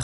8h.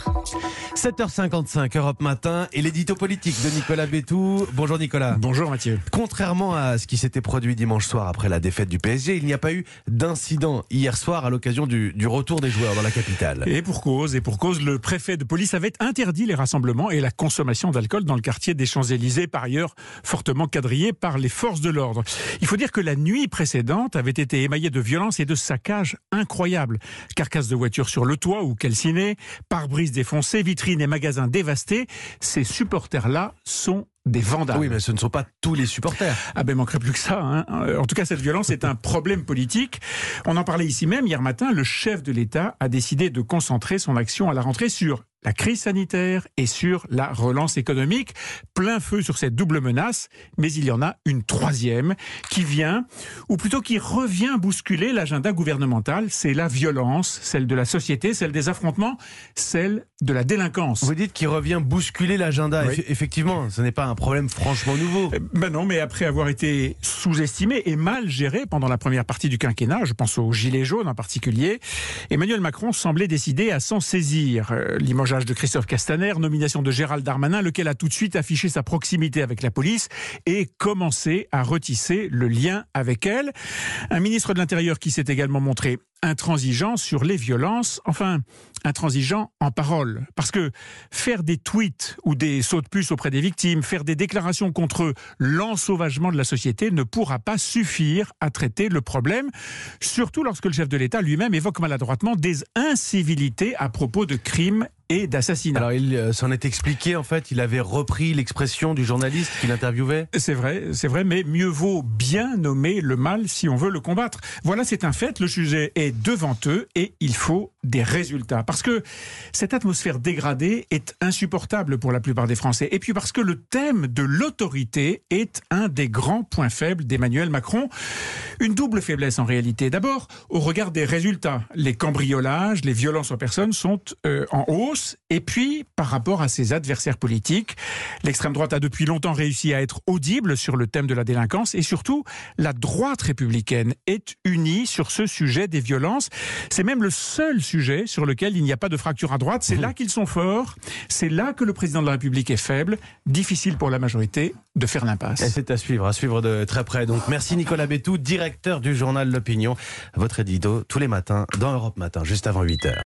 7h55, Europe Matin, et l'édito politique de Nicolas Bétou. Bonjour Nicolas. Bonjour Mathieu. Contrairement à ce qui s'était produit dimanche soir après la défaite du PSG, il n'y a pas eu d'incident hier soir à l'occasion du retour des joueurs dans la capitale. Et pour cause, le préfet de police avait interdit les rassemblements et la consommation d'alcool dans le quartier des Champs-Élysées, par ailleurs fortement quadrillé par les forces de l'ordre. Il faut dire que la nuit précédente avait été émaillée de violences et de saccages incroyables. Carcasses de voitures sur le toit ou calcinées, pare-brise défoncés, vitrines et magasins dévastés. Ces supporters-là sont des vandales. Oui, mais ce ne sont pas tous les supporters. Ah ben, manquerait plus que ça. En tout cas, cette violence est un problème politique. On en parlait ici même hier matin. Le chef de l'État a décidé de concentrer son action à la rentrée sur la crise sanitaire et sur la relance économique. Plein feu sur cette double menace, mais il y en a une troisième qui vient, ou plutôt qui revient bousculer l'agenda gouvernemental. C'est la violence, celle de la société, celle des affrontements, celle de la délinquance. Vous dites qu'il revient bousculer l'agenda. Oui. Effectivement, ce n'est pas un problème franchement nouveau. Ben non, mais après avoir été sous-estimé et mal géré pendant la première partie du quinquennat, je pense aux Gilets jaunes en particulier, Emmanuel Macron semblait décidé à s'en saisir. Limogeage de Christophe Castaner, nomination de Gérald Darmanin, lequel a tout de suite affiché sa proximité avec la police et commencé à retisser le lien avec elle. Un ministre de l'Intérieur qui s'est également montré intransigeant sur les violences, enfin intransigeant en parole. Parce que faire des tweets ou des sauts de puce auprès des victimes, faire des déclarations contre l'ensauvagement de la société ne pourra pas suffire à traiter le problème, surtout lorsque le chef de l'État lui-même évoque maladroitement des incivilités à propos de crimes et d'assassinats. Alors il s'en est expliqué, en fait, il avait repris l'expression du journaliste qu'il interviewait. C'est vrai, mais mieux vaut bien nommer le mal si on veut le combattre. Voilà, c'est un fait, le sujet est devant eux et il faut des résultats. Parce que cette atmosphère dégradée est insupportable pour la plupart des Français. Et puis parce que le thème de l'autorité est un des grands points faibles d'Emmanuel Macron. Une double faiblesse en réalité. D'abord, au regard des résultats, les cambriolages, les violences aux personnes sont en hausse. Et puis, par rapport à ses adversaires politiques, l'extrême droite a depuis longtemps réussi à être audible sur le thème de la délinquance et surtout, la droite républicaine est unie sur ce sujet des violences. C'est même le seul sujet sur lequel il n'y a pas de fracture à droite. C'est là qu'ils sont forts, c'est là que le président de la République est faible. Difficile pour la majorité de faire l'impasse. Et c'est à suivre de très près. Donc merci Nicolas Bétou, directeur du journal L'Opinion. Votre édito tous les matins dans Europe Matin, juste avant 8h.